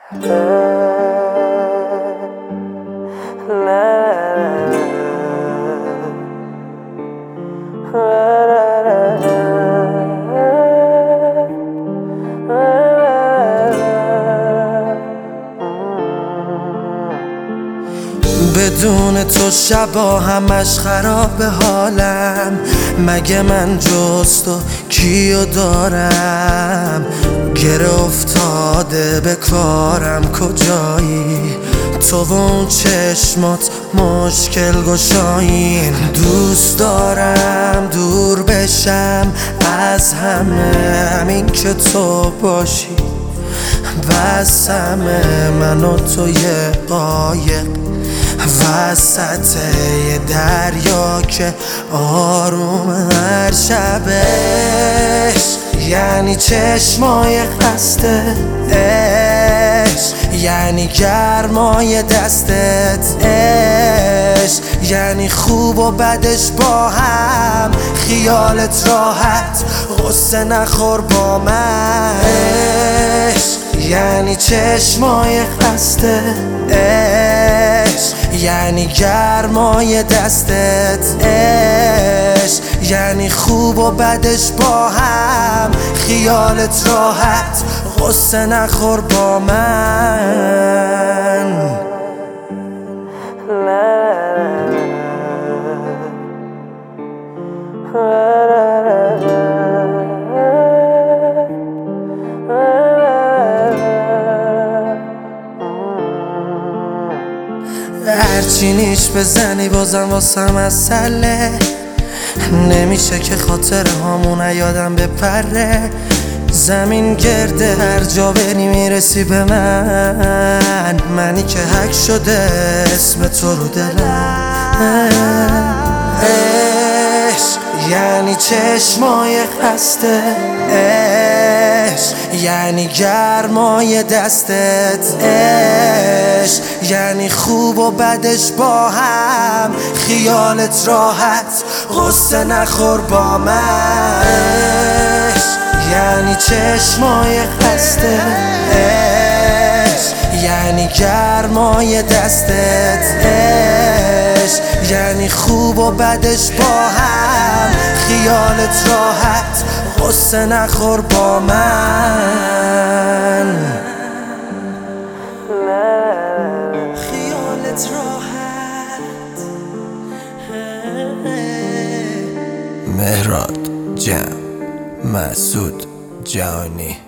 بدون تو شبا همش خراب حالم. مگه من جز تو کیو دارم؟ گره افتاده به کارم کجایی؟ تو و اون چشمات مشکل گشایین. دوست دارم دور بشم از همین که تو باشی. واسمه من و تو یه قایق وسط یه دریا که آروم هر شبش. یعنی چشمای خسته عشق، یعنی گرمای دستت عشق، یعنی خوب و بدش با هم. خیالت راحت غصه نخور با من عشق. یعنی چشمای خسته عشق، یعنی گرمای دستت عشق، یعنی خوب و بدش با هم. خیالت راحت غصه نخور با من. هرچی نیش بزنی بازم واسم مسئله. نمیشه که خاطر هامون یادم بپره. زمین گرده هر جا بری میرسی به من. منی که حک شده اسم تو رو دلم. عشق یعنی چشمای خسته عشق، یعنی گرمای دستت عشق، یعنی خوب و بدش با هم. خیالت راحت غصه نخور با من عشق. یعنی چشمای خسته عشق، یعنی گرمای دستت عشق، یعنی خوب و بدش با هم. خیالت راحت غصه نخور با من. خیالت راحت. مهراد جمع مسعود جهانی.